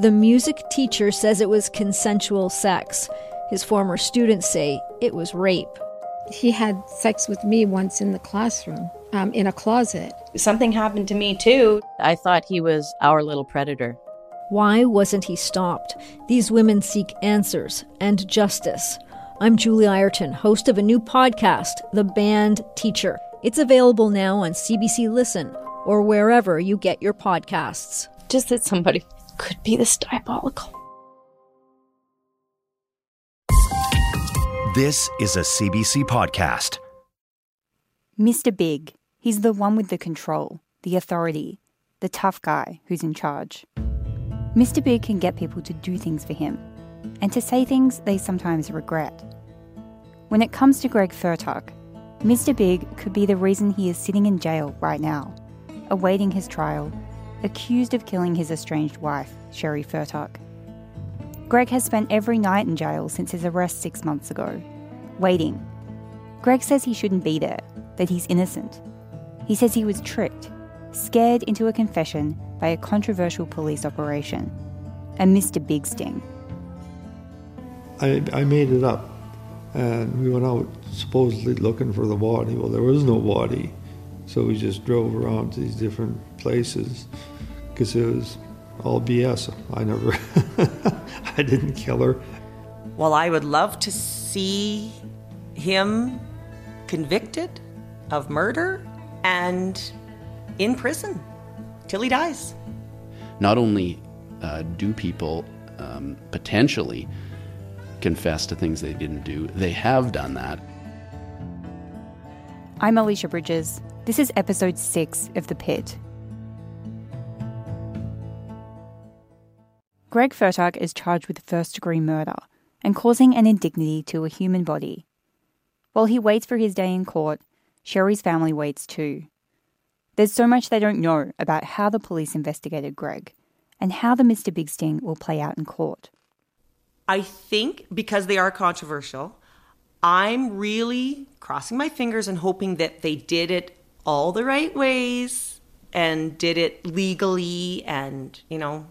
The music teacher says it was consensual sex. His former students say it was rape. He had sex with me once in the classroom, in a closet. Something happened to me too. I thought he was our little predator. Why wasn't he stopped? These women seek answers and justice. I'm Julie Ireton, host of a new podcast, The Banned Teacher. It's available now on CBC Listen or wherever you get your podcasts. Just that somebody could be this diabolical. This is a CBC podcast. Mr. Big. He's the one with the control, the authority, the tough guy who's in charge. Mr. Big can get people to do things for him and to say things they sometimes regret. When it comes to Greg Furtak, Mr. Big could be the reason he is sitting in jail right now, awaiting his trial, accused of killing his estranged wife, Sherry Furtak. Greg has spent every night in jail since his arrest 6 months ago, waiting. Greg says he shouldn't be there, that he's innocent. He says he was tricked, scared into a confession by a controversial police operation, a Mr. Big sting. I made it up, and we went out supposedly looking for the body. Well, there was no body, so we just drove around to these different places because it was all BS. I didn't kill her. Well, I would love to see him convicted of murder and in prison till he dies. Not only do people potentially confess to things they didn't do, they have done that. I'm Alicia Bridges. This is episode 6 of The Pit. Greg Furtak is charged with first-degree murder and causing an indignity to a human body. While he waits for his day in court, Sherry's family waits too. There's so much they don't know about how the police investigated Greg and how the Mr. Big sting will play out in court. I think because they are controversial, I'm really crossing my fingers and hoping that they did it all the right ways and did it legally and,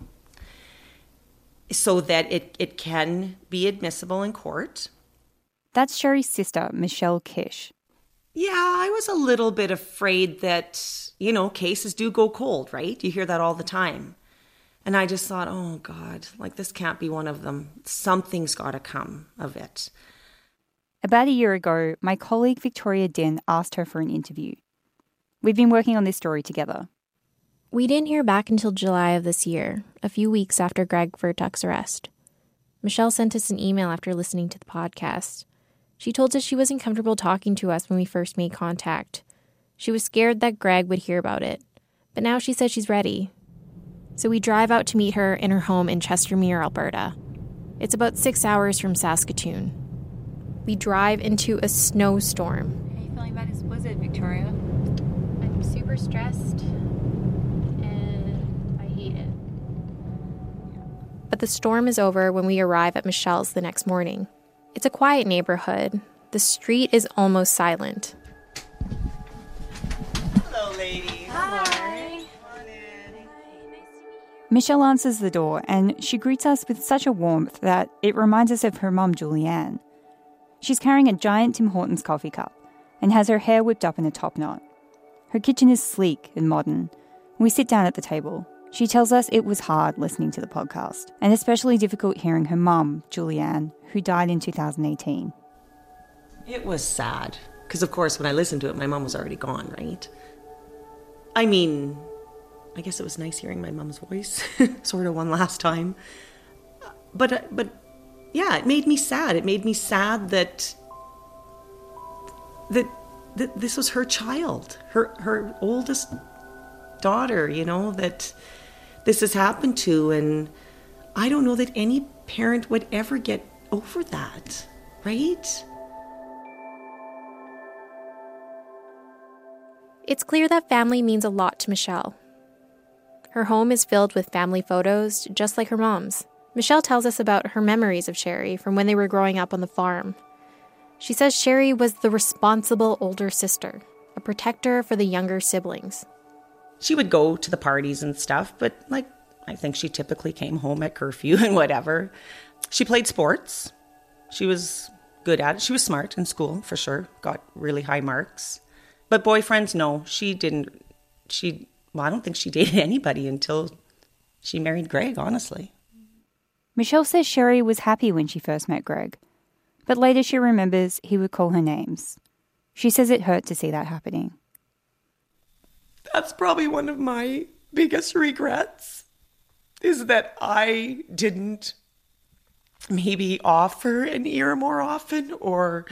so that it can be admissible in court. That's Sherry's sister, Michelle Kish. Yeah, I was a little bit afraid that, cases do go cold, right? You hear that all the time. And I just thought, oh God, this can't be one of them. Something's got to come of it. About a year ago, my colleague Victoria Din asked her for an interview. We've been working on this story together. We didn't hear back until July of this year, a few weeks after Greg Furtak's arrest. Michelle sent us an email after listening to the podcast. She told us she wasn't comfortable talking to us when we first made contact. She was scared that Greg would hear about it. But now she says she's ready. So we drive out to meet her in her home in Chestermere, Alberta. It's about 6 hours from Saskatoon. We drive into a snowstorm. How are you feeling about his blizzard, Victoria? I'm super stressed. But the storm is over when we arrive at Michelle's the next morning. It's a quiet neighborhood. The street is almost silent. Hello, ladies. Hi. Michelle answers the door and she greets us with such a warmth that it reminds us of her mum, Julianne. She's carrying a giant Tim Hortons coffee cup and has her hair whipped up in a top knot. Her kitchen is sleek and modern. We sit down at the table. She tells us it was hard listening to the podcast, and especially difficult hearing her mum, Julianne, who died in 2018. It was sad, because of course when I listened to it, my mum was already gone, right? I mean, I guess it was nice hearing my mum's voice, sort of one last time. But yeah, it made me sad. It made me sad that this was her child, her oldest daughter, that this has happened to, and I don't know that any parent would ever get over that, right? It's clear that family means a lot to Michelle. Her home is filled with family photos, just like her mom's. Michelle tells us about her memories of Sherry from when they were growing up on the farm. She says Sherry was the responsible older sister, a protector for the younger siblings. She would go to the parties and stuff, but I think she typically came home at curfew and whatever. She played sports. She was good at it. She was smart in school, for sure. Got really high marks. But boyfriends, no. She didn't. I don't think she dated anybody until she married Greg, honestly. Michelle says Sherry was happy when she first met Greg. But later she remembers he would call her names. She says it hurt to see that happening. That's probably one of my biggest regrets, is that I didn't maybe offer an ear more often or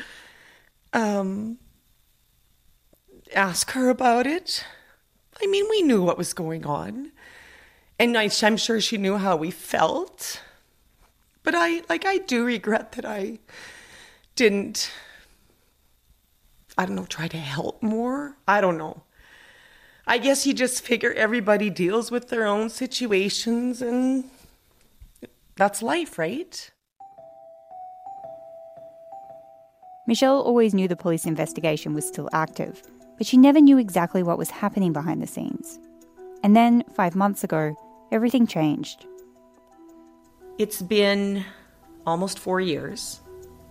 ask her about it. I mean, we knew what was going on. And I'm sure she knew how we felt. But I do regret that I didn't, try to help more. I don't know. I guess you just figure everybody deals with their own situations and that's life, right? Michelle always knew the police investigation was still active, but she never knew exactly what was happening behind the scenes. And then, 5 months ago, everything changed. It's been almost 4 years.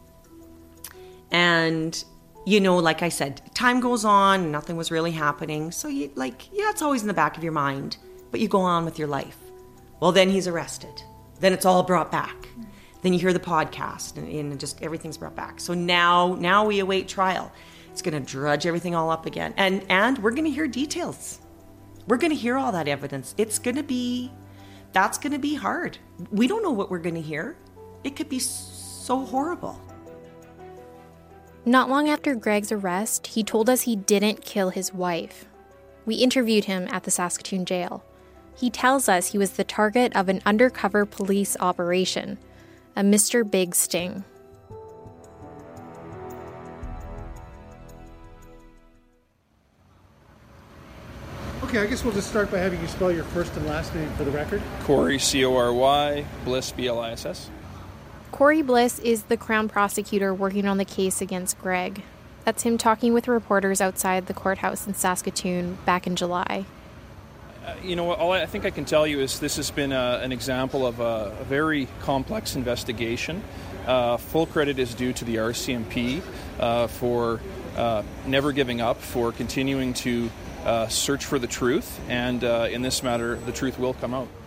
And, like I said, time goes on, nothing was really happening. So it's always in the back of your mind, but you go on with your life. Well, then he's arrested. Then it's all brought back. Then you hear the podcast and just everything's brought back. So now we await trial. It's going to drudge everything all up again. And we're going to hear details. We're going to hear all that evidence. That's going to be hard. We don't know what we're going to hear. It could be so horrible. Not long after Greg's arrest, he told us he didn't kill his wife. We interviewed him at the Saskatoon jail. He tells us he was the target of an undercover police operation, a Mr. Big sting. Okay, I guess we'll just start by having you spell your first and last name for the record. Cory, C-O-R-Y, Bliss, B-L-I-S-S. Cory Bliss is the Crown prosecutor working on the case against Greg. That's him talking with reporters outside the courthouse in Saskatoon back in July. All I think I can tell you is this has been an example of a very complex investigation. Full credit is due to the RCMP for never giving up, for continuing to search for the truth, and in this matter, the truth will come out.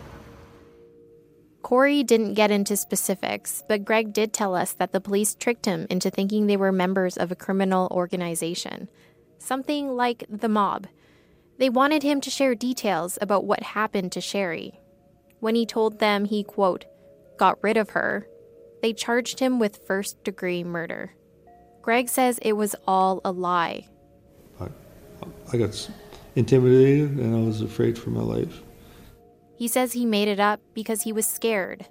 Cory didn't get into specifics, but Greg did tell us that the police tricked him into thinking they were members of a criminal organization, something like the mob. They wanted him to share details about what happened to Sherry. When he told them he, quote, got rid of her, they charged him with first-degree murder. Greg says it was all a lie. I got intimidated and I was afraid for my life. He says he made it up because he was scared.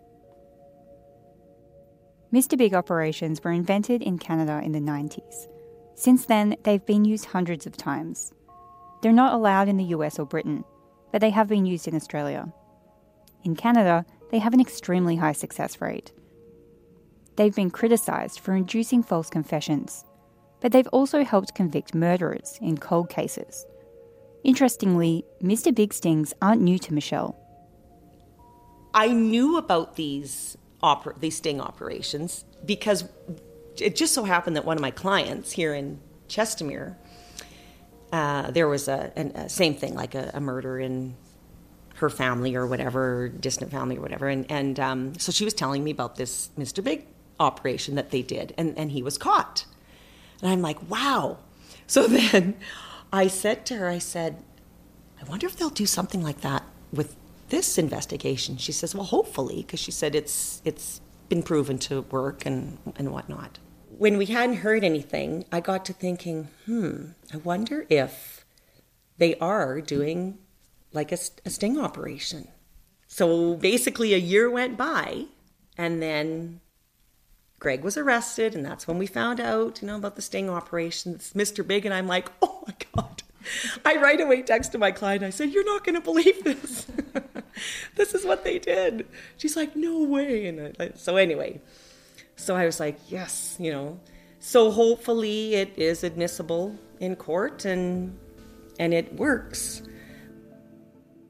Mr. Big operations were invented in Canada in the 90s. Since then, they've been used hundreds of times. They're not allowed in the US or Britain, but they have been used in Australia. In Canada, they have an extremely high success rate. They've been criticised for inducing false confessions, but they've also helped convict murderers in cold cases. Interestingly, Mr. Big stings aren't new to Michelle. I knew about these sting operations because it just so happened that one of my clients here in Chestermere, there was a same thing, like a murder in her family or whatever, distant family or whatever. And so she was telling me about this Mr. Big operation that they did, and he was caught. And I'm like, wow. So then I said to her, I wonder if they'll do something like that with this investigation. She says, well, hopefully, because she said it's been proven to work and whatnot. When we hadn't heard anything, I got to thinking, I wonder if they are doing like a sting operation. So basically a year went by, and then Greg was arrested, and that's when we found out, about the sting operation. It's Mr. Big, and I'm like, oh my God. I right away texted my client. I said, you're not going to believe this. This is what they did. She's like, no way. And so anyway, so I was like, yes, So hopefully it is admissible in court and it works.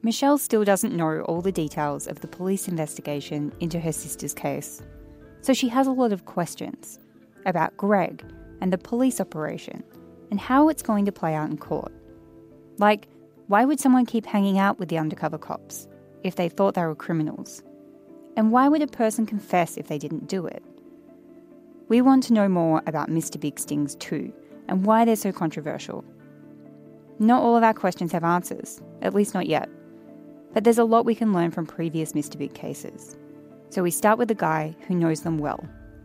Michelle still doesn't know all the details of the police investigation into her sister's case, so she has a lot of questions about Greg and the police operation and how it's going to play out in court. Like, why would someone keep hanging out with the undercover cops if they thought they were criminals? And why would a person confess if they didn't do it? We want to know more about Mr. Big Stings too, and why they're so controversial. Not all of our questions have answers, at least not yet. But there's a lot we can learn from previous Mr. Big cases. So we start with the guy who knows them well.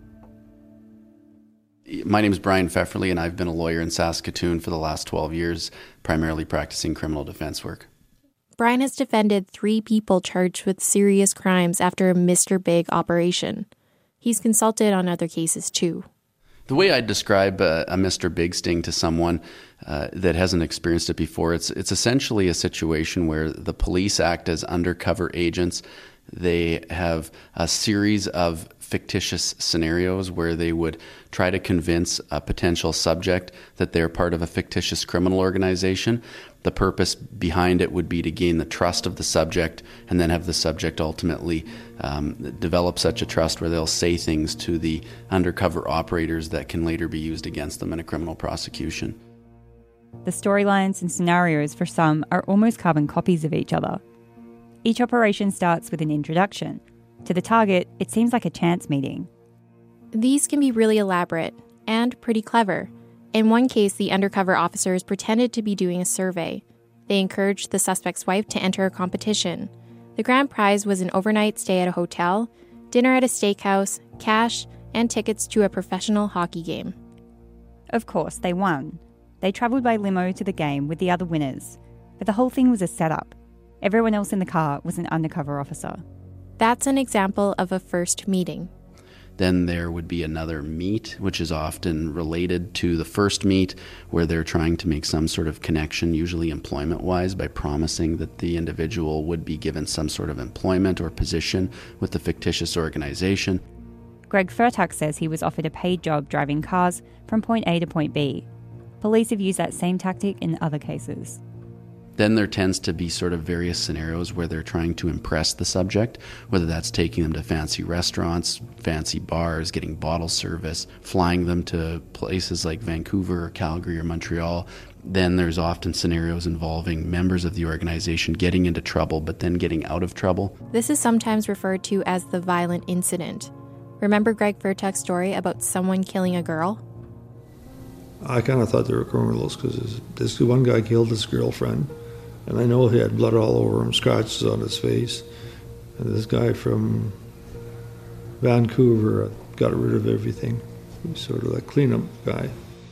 My name is Brian Pfefferly, and I've been a lawyer in Saskatoon for the last 12 years, primarily practicing criminal defense work. Brian has defended 3 people charged with serious crimes after a Mr. Big operation. He's consulted on other cases too. The way I'd describe a Mr. Big Sting to someone that hasn't experienced it before, it's essentially a situation where the police act as undercover agents. They have a series of fictitious scenarios where they would try to convince a potential subject that they're part of a fictitious criminal organization. The purpose behind it would be to gain the trust of the subject and then have the subject ultimately develop such a trust where they'll say things to the undercover operators that can later be used against them in a criminal prosecution. The storylines and scenarios for some are almost carbon copies of each other. Each operation starts with an introduction. To the target, it seems like a chance meeting. These can be really elaborate and pretty clever. In one case, the undercover officers pretended to be doing a survey. They encouraged the suspect's wife to enter a competition. The grand prize was an overnight stay at a hotel, dinner at a steakhouse, cash, and tickets to a professional hockey game. Of course, they won. They travelled by limo to the game with the other winners. But the whole thing was a setup. Everyone else in the car was an undercover officer. That's an example of a first meeting. Then there would be another meet, which is often related to the first meet, where they're trying to make some sort of connection, usually employment-wise, by promising that the individual would be given some sort of employment or position with the fictitious organization. Greg Furtuck says he was offered a paid job driving cars from point A to point B. Police have used that same tactic in other cases. Then there tends to be sort of various scenarios where they're trying to impress the subject, whether that's taking them to fancy restaurants, fancy bars, getting bottle service, flying them to places like Vancouver or Calgary or Montreal. Then there's often scenarios involving members of the organization getting into trouble but then getting out of trouble. This is sometimes referred to as the violent incident. Remember Greg Furtuck's story about someone killing a girl? I kind of thought they were criminals because this one guy killed his girlfriend. And I know he had blood all over him, scratches on his face. And this guy from Vancouver got rid of everything. He's sort of a cleanup guy.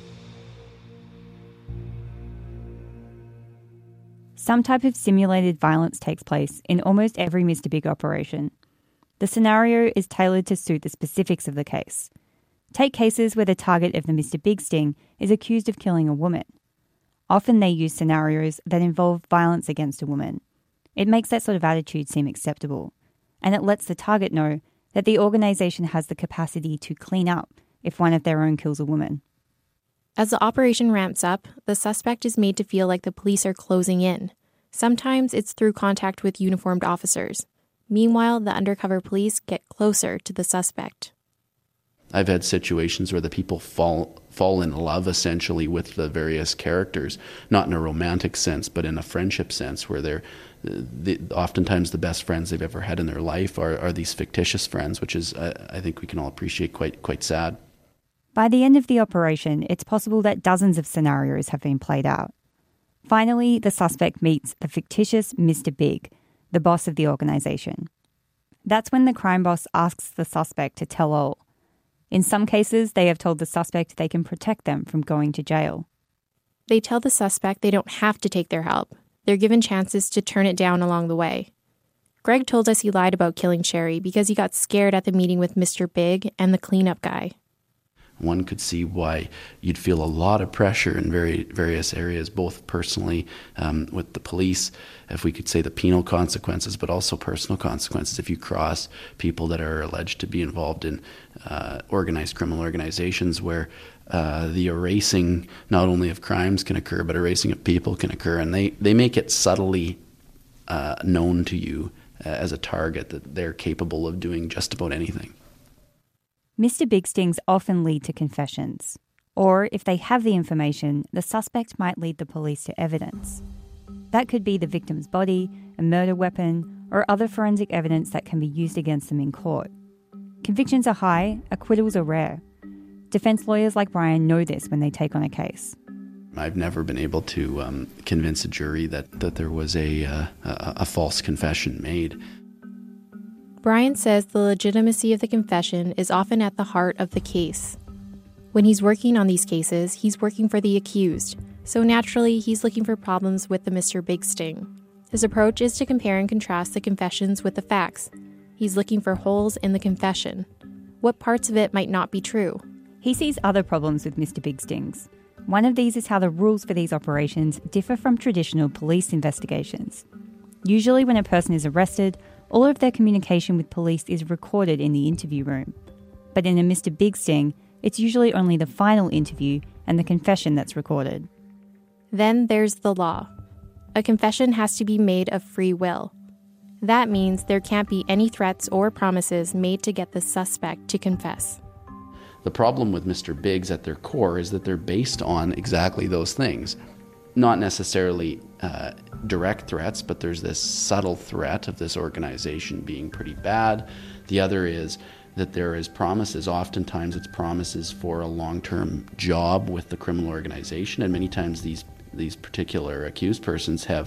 Some type of simulated violence takes place in almost every Mr. Big operation. The scenario is tailored to suit the specifics of the case. Take cases where the target of the Mr. Big Sting is accused of killing a woman. Often they use scenarios that involve violence against a woman. It makes that sort of attitude seem acceptable, and it lets the target know that the organisation has the capacity to clean up if one of their own kills a woman. As the operation ramps up, the suspect is made to feel like the police are closing in. Sometimes it's through contact with uniformed officers. Meanwhile, the undercover police get closer to the suspect. I've had situations where the people fall in love essentially with the various characters, not in a romantic sense, but in a friendship sense, where they're oftentimes the best friends they've ever had in their life are these fictitious friends, which is, I think we can all appreciate, quite sad. By the end of the operation, it's possible that dozens of scenarios have been played out. Finally, the suspect meets the fictitious Mr. Big, the boss of the organisation. That's when the crime boss asks the suspect to tell all. In some cases, they have told the suspect they can protect them from going to jail. They tell the suspect they don't have to take their help. They're given chances to turn it down along the way. Greg told us he lied about killing Sherry because he got scared at the meeting with Mr. Big and the cleanup guy. One could see why you'd feel a lot of pressure in various areas, both personally with the police, if we could say the penal consequences, but also personal consequences if you cross people that are alleged to be involved in organized criminal organizations where the erasing not only of crimes can occur, but erasing of people can occur. And they make it subtly known to you as a target, that they're capable of doing just about anything. Mr. Big Stings often lead to confessions. Or, if they have the information, the suspect might lead the police to evidence. That could be the victim's body, a murder weapon, or other forensic evidence that can be used against them in court. Convictions are high, acquittals are rare. Defence lawyers like Brian know this when they take on a case. I've never been able to convince a jury that there was a false confession made. Brian says the legitimacy of the confession is often at the heart of the case. When he's working on these cases, he's working for the accused, so naturally he's looking for problems with the Mr. Big Sting. His approach is to compare and contrast the confessions with the facts. He's looking for holes in the confession. What parts of it might not be true? He sees other problems with Mr. Big Stings. One of these is how the rules for these operations differ from traditional police investigations. Usually when a person is arrested, all of their communication with police is recorded in the interview room. But in a Mr. Big Sting, it's usually only the final interview and the confession that's recorded. Then there's the law. A confession has to be made of free will. That means there can't be any threats or promises made to get the suspect to confess. The problem with Mr. Biggs at their core is that they're based on exactly those things. Not necessarily direct threats, but there's this subtle threat of this organization being pretty bad. The other is that there is promises. Oftentimes it's promises for a long-term job with the criminal organization, and many times these particular accused persons have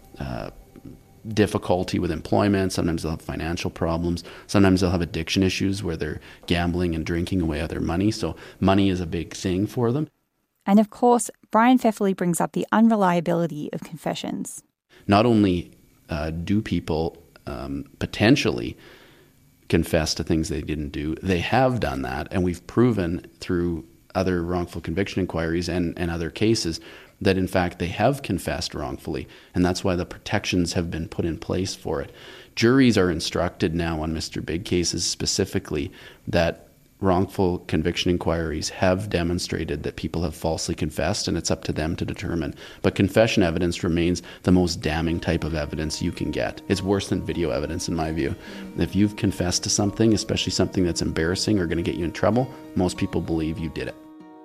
difficulty with employment. Sometimes they'll have financial problems. Sometimes they'll have addiction issues where they're gambling and drinking away other money. So money is a big thing for them. And of course, Brian Pfefferly brings up the unreliability of confessions. Not only do people potentially confess to things they didn't do, they have done that, and we've proven through other wrongful conviction inquiries and other cases that in fact they have confessed wrongfully, and that's why the protections have been put in place for it. Juries are instructed now on Mr. Big cases specifically that wrongful conviction inquiries have demonstrated that people have falsely confessed, and it's up to them to determine. But confession evidence remains the most damning type of evidence you can get. It's worse than video evidence in my view. If you've confessed to something, especially something that's embarrassing or going to get you in trouble, most people believe you did it.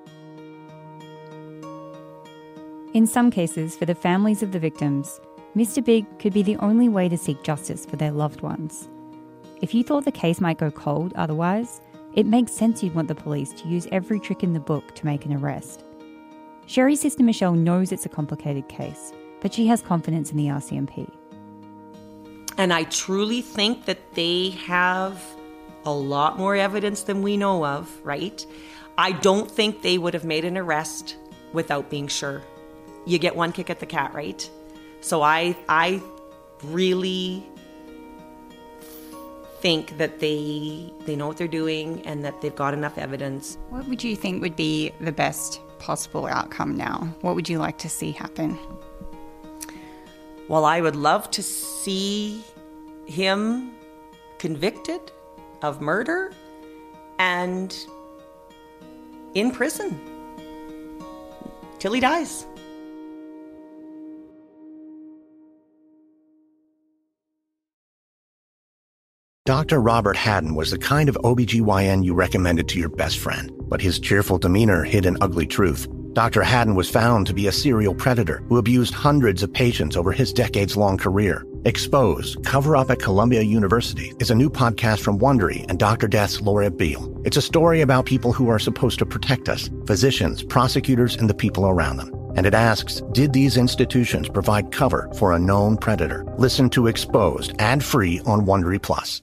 In some cases, for the families of the victims, Mr. Big could be the only way to seek justice for their loved ones. If you thought the case might go cold otherwise, it makes sense you'd want the police to use every trick in the book to make an arrest. Sherry's sister Michelle knows it's a complicated case, but she has confidence in the RCMP. And I truly think that they have a lot more evidence than we know of, right? I don't think they would have made an arrest without being sure. You get one kick at the cat, right? So I really think that they know what they're doing and that they've got enough evidence. What would you think would be the best possible outcome now? What would you like to see happen? Well, I would love to see him convicted of murder and in prison till he dies. Dr. Robert Haddon was the kind of OBGYN you recommended to your best friend, but his cheerful demeanor hid an ugly truth. Dr. Haddon was found to be a serial predator who abused hundreds of patients over his decades-long career. Exposed, Cover Up at Columbia University is a new podcast from Wondery and Dr. Death's Laura Beale. It's a story about people who are supposed to protect us, physicians, prosecutors, and the people around them. And it asks, did these institutions provide cover for a known predator? Listen to Exposed, ad-free on Wondery Plus.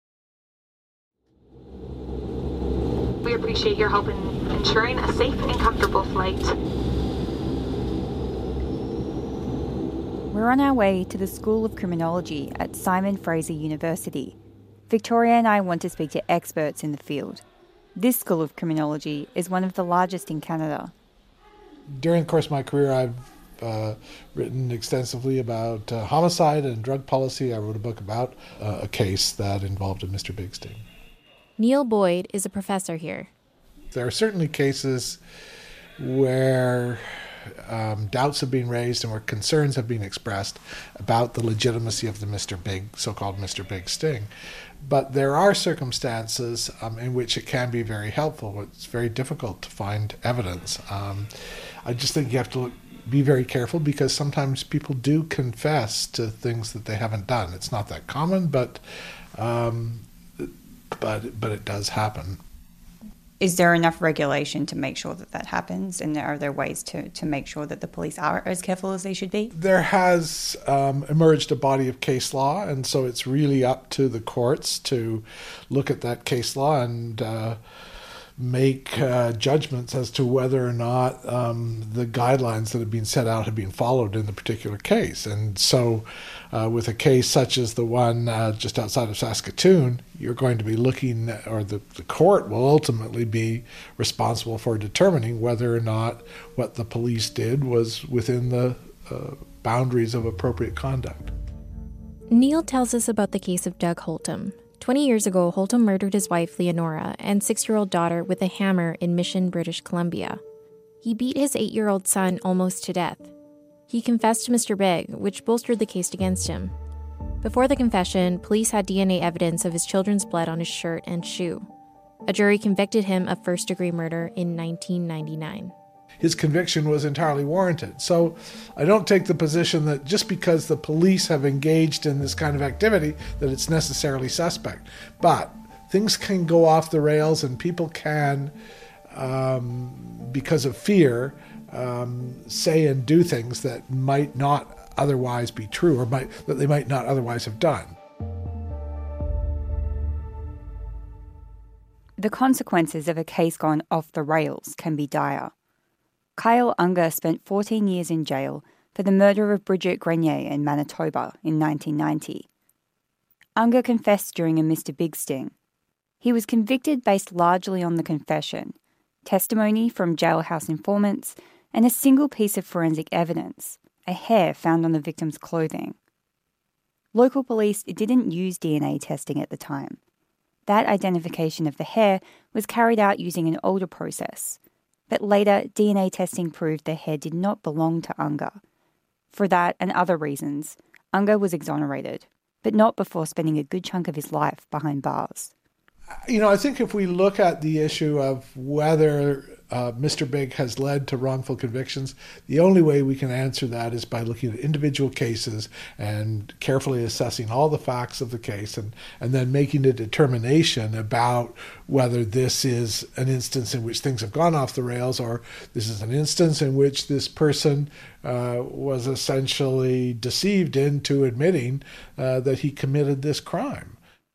We appreciate your help in ensuring a safe and comfortable flight. We're on our way to the School of Criminology at Simon Fraser University. Victoria and I want to speak to experts in the field. This School of Criminology is one of the largest in Canada. During the course of my career, I've written extensively about homicide and drug policy. I wrote a book about a case that involved a Mr. Big Sting. Neil Boyd is a professor here. There are certainly cases where doubts have been raised and where concerns have been expressed about the legitimacy of the so-called Mr. Big sting. But there are circumstances in which it can be very helpful. It's very difficult to find evidence. I just think you have to be very careful because sometimes people do confess to things that they haven't done. It's not that common, but it does happen. Is there enough regulation to make sure that happens? And are there ways to make sure that the police are as careful as they should be? There has emerged a body of case law, and so it's really up to the courts to look at that case law and make judgments as to whether or not the guidelines that have been set out have been followed in the particular case. And so with a case such as the one just outside of Saskatoon, you're going to be looking, or the court will ultimately be responsible for determining whether or not what the police did was within the boundaries of appropriate conduct. Neil tells us about the case of Doug Holtom. 20 years ago, Holtom murdered his wife, Leonora, and 6-year-old daughter with a hammer in Mission, British Columbia. He beat his 8-year-old son almost to death. He confessed to Mr. Big, which bolstered the case against him. Before the confession, police had DNA evidence of his children's blood on his shirt and shoe. A jury convicted him of first-degree murder in 1999. His conviction was entirely warranted. So I don't take the position that just because the police have engaged in this kind of activity that it's necessarily suspect. But things can go off the rails and people can, because of fear, say and do things that might not otherwise be true or that they might not otherwise have done. The consequences of a case gone off the rails can be dire. Kyle Unger spent 14 years in jail for the murder of Bridget Grenier in Manitoba in 1990. Unger confessed during a Mr. Big sting. He was convicted based largely on the confession, testimony from jailhouse informants, and a single piece of forensic evidence, a hair found on the victim's clothing. Local police didn't use DNA testing at the time. That identification of the hair was carried out using an older process. But later, DNA testing proved the hair did not belong to Unger. For that and other reasons, Unger was exonerated, but not before spending a good chunk of his life behind bars. I think if we look at the issue of whether Mr. Big has led to wrongful convictions, the only way we can answer that is by looking at individual cases and carefully assessing all the facts of the case and then making a determination about whether this is an instance in which things have gone off the rails or this is an instance in which this person was essentially deceived into admitting that he committed this crime.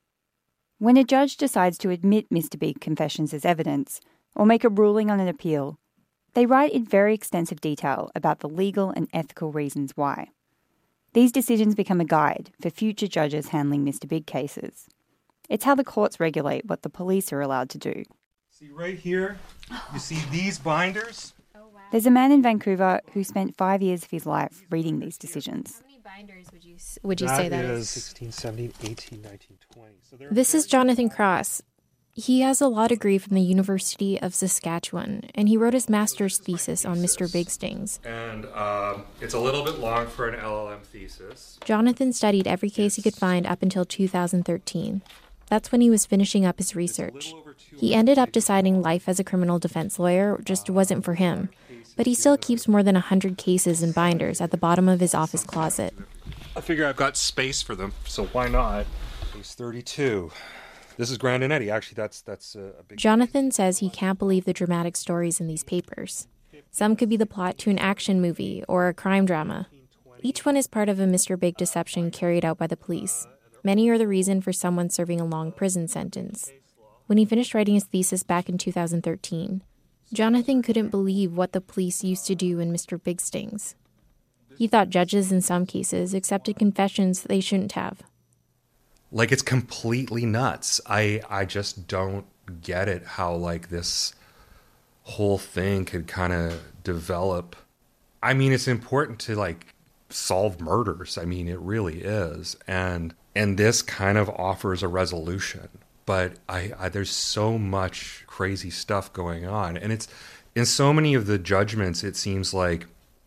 When a judge decides to admit Mr. Big confessions as evidence, or make a ruling on an appeal, they write in very extensive detail about the legal and ethical reasons why. These decisions become a guide for future judges handling Mr. Big cases. It's how the courts regulate what the police are allowed to do. See right here, you see these binders? There's a man in Vancouver who spent 5 years of his life reading these decisions. How many binders would you say that is? 16, 17, 18, 19, 20. So this is Jonathan Cross. He has a law degree from the University of Saskatchewan, and he wrote his master's thesis on Mr. Big stings. And it's a little bit long for an LLM thesis. Jonathan studied every case he could find up until 2013. That's when he was finishing up his research. He ended up deciding life as a criminal defense lawyer just wasn't for him, but he still keeps more than 100 cases in binders at the bottom of his office closet. I figure I've got space for them, so why not? Case 32. This is Grand and Eddy. Actually, that's a big... Jonathan says he can't believe the dramatic stories in these papers. Some could be the plot to an action movie or a crime drama. Each one is part of a Mr. Big deception carried out by the police. Many are the reason for someone serving a long prison sentence. When he finished writing his thesis back in 2013, Jonathan couldn't believe what the police used to do in Mr. Big stings. He thought judges in some cases accepted confessions they shouldn't have. Like, it's completely nuts. I just don't get it how, like, this whole thing could kind of develop. I mean, it's important to, like, solve murders. I mean, it really is. And this kind of offers a resolution. But there's so much crazy stuff going on. And it's in so many of the judgments, it seems like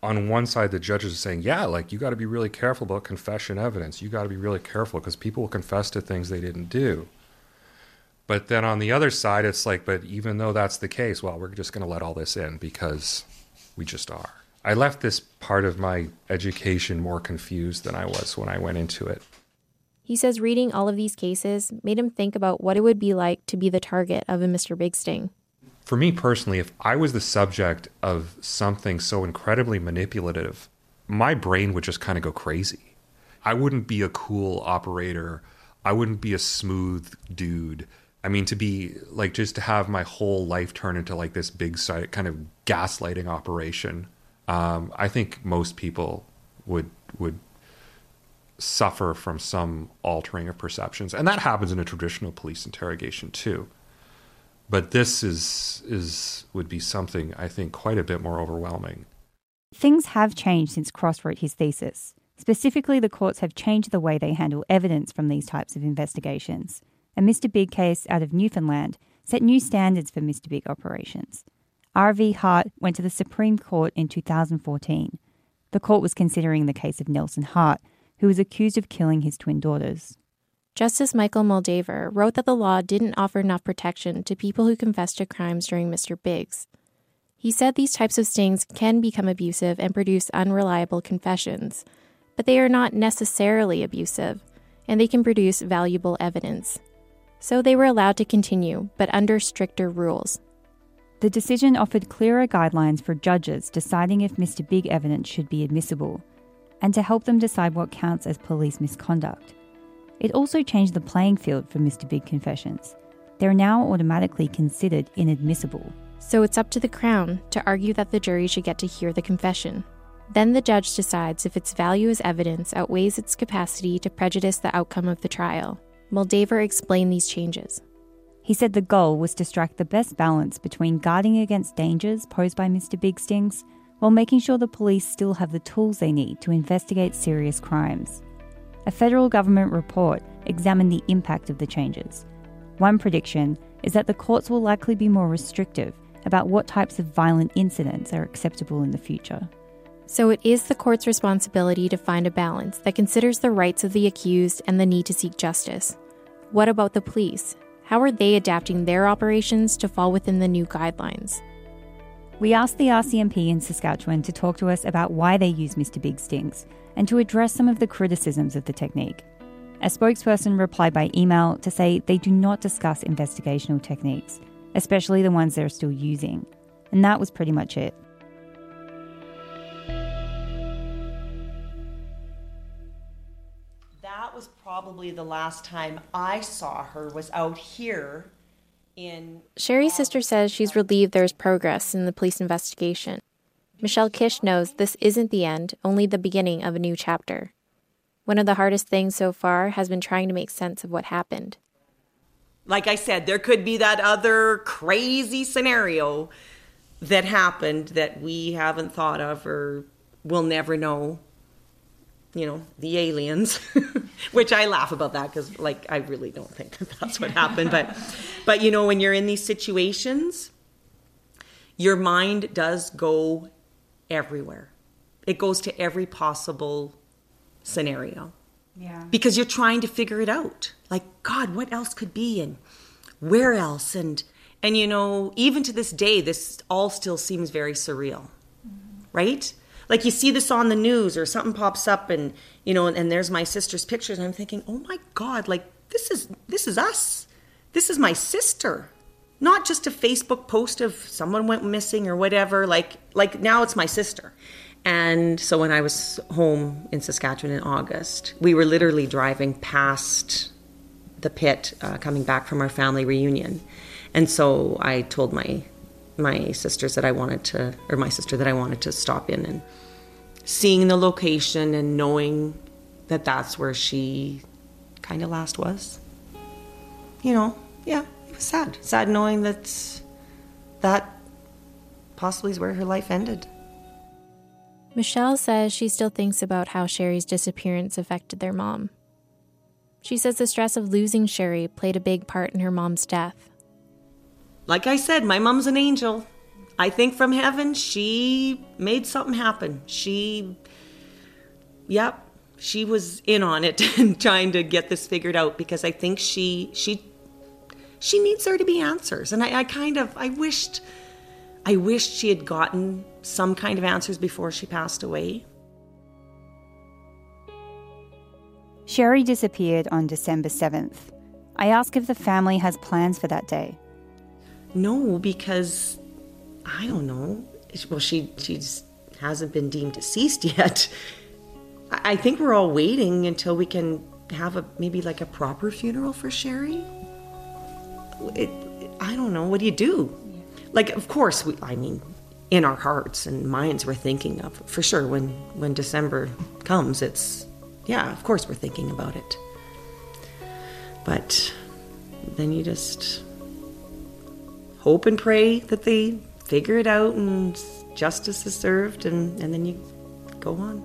on one side, the judges are saying, yeah, like, you got to be really careful about confession evidence. You got to be really careful because people will confess to things they didn't do. But then on the other side, it's like, but even though that's the case, well, we're just going to let all this in because we just are. I left this part of my education more confused than I was when I went into it. He says reading all of these cases made him think about what it would be like to be the target of a Mr. Big Sting. For me personally, if I was the subject of something so incredibly manipulative, my brain would just kind of go crazy. I wouldn't be a cool operator. I wouldn't be a smooth dude. I mean, to be like, just to have my whole life turn into like this big kind of gaslighting operation. I think most people would suffer from some altering of perceptions. And that happens in a traditional police interrogation too. But this would be something, I think, quite a bit more overwhelming. Things have changed since Cross wrote his thesis. Specifically, the courts have changed the way they handle evidence from these types of investigations. A Mr. Big case out of Newfoundland set new standards for Mr. Big operations. R.V. Hart went to the Supreme Court in 2014. The court was considering the case of Nelson Hart, who was accused of killing his twin daughters. Justice Michael Moldaver wrote that the law didn't offer enough protection to people who confessed to crimes during Mr. Big's. He said these types of stings can become abusive and produce unreliable confessions, but they are not necessarily abusive, and they can produce valuable evidence. So they were allowed to continue, but under stricter rules. The decision offered clearer guidelines for judges deciding if Mr. Big evidence should be admissible, and to help them decide what counts as police misconduct. It also changed the playing field for Mr. Big confessions. They're now automatically considered inadmissible. So it's up to the Crown to argue that the jury should get to hear the confession. Then the judge decides if its value as evidence outweighs its capacity to prejudice the outcome of the trial. Moldaver explained these changes. He said the goal was to strike the best balance between guarding against dangers posed by Mr. Big stings while making sure the police still have the tools they need to investigate serious crimes. A federal government report examined the impact of the changes. One prediction is that the courts will likely be more restrictive about what types of violent incidents are acceptable in the future. So it is the court's responsibility to find a balance that considers the rights of the accused and the need to seek justice. What about the police? How are they adapting their operations to fall within the new guidelines? We asked the RCMP in Saskatchewan to talk to us about why they use Mr. Big stings and to address some of the criticisms of the technique. A spokesperson replied by email to say they do not discuss investigational techniques, especially the ones they're still using. And that was pretty much it. That was probably the last time I saw her, was out here in... Sherry's sister says she's relieved there's progress in the police investigation. Michelle Kish knows this isn't the end, only the beginning of a new chapter. One of the hardest things so far has been trying to make sense of what happened. Like I said, there could be that other crazy scenario that happened that we haven't thought of or will never know. You know, the aliens, which I laugh about that because, like, I really don't think that that's what happened. But you know, when you're in these situations, your mind does go everywhere. It goes to every possible scenario. Yeah. Because you're trying to figure it out. Like, God, what else could be and where else? And you know, even to this day, this all still seems very surreal, right? Like you see this on the news or something pops up and, you know, and there's my sister's pictures and I'm thinking, oh my God, like this is us. This is my sister. Not just a Facebook post of someone went missing or whatever. Like now it's my sister. And so when I was home in Saskatchewan in August, we were literally driving past the pit coming back from our family reunion. And so I told my sisters that I wanted to, or my sister that I wanted to stop in, and seeing the location and knowing that that's where she kind of last was, you know, yeah, it was sad. Sad knowing that possibly is where her life ended. Michelle says she still thinks about how Sherry's disappearance affected their mom. She says the stress of losing Sherry played a big part in her mom's death. Like I said, my mom's an angel. I think from heaven, she made something happen. She was in on it and trying to get this figured out, because I think she needs there to be answers. And I wished she had gotten some kind of answers before she passed away. Sherry disappeared on December 7th. I ask if the family has plans for that day. No, because I don't know. Well, she hasn't been deemed deceased yet. I think we're all waiting until we can have maybe a proper funeral for Sherry. I don't know. What do you do? Of course, in our hearts and minds, we're thinking of, for sure, when December comes, of course we're thinking about it. But then you just hope and pray that they figure it out and justice is served, and then you go on.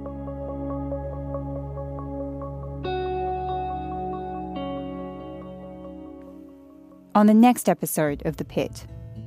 On the next episode of The Pit.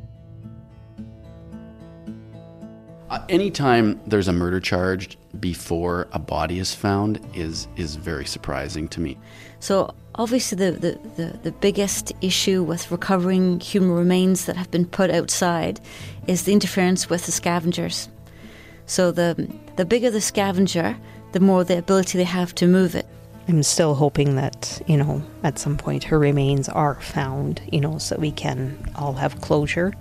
Anytime there's a murder charge before a body is found is very surprising to me. So obviously the biggest issue with recovering human remains that have been put outside is the interference with the scavengers. So the bigger the scavenger, the more the ability they have to move it. I'm still hoping that, at some point her remains are found, so we can all have closure.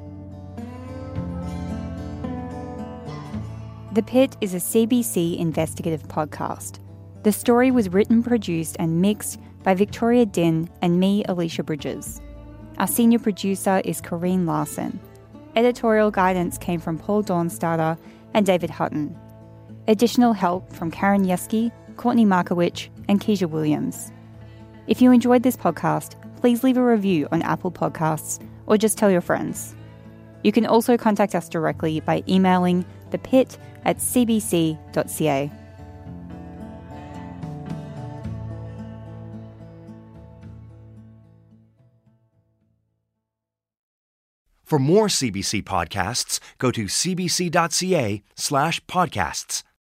The Pit is a CBC investigative podcast. The story was written, produced and mixed by Victoria Din and me, Alicia Bridges. Our senior producer is Corrine Larson. Editorial guidance came from Paul Dornstader and David Hutton. Additional help from Karen Yeski, Courtney Markowicz and Keisha Williams. If you enjoyed this podcast, please leave a review on Apple Podcasts or just tell your friends. You can also contact us directly by emailing thepit@cbc.ca. For more CBC podcasts, go to cbc.ca/podcasts.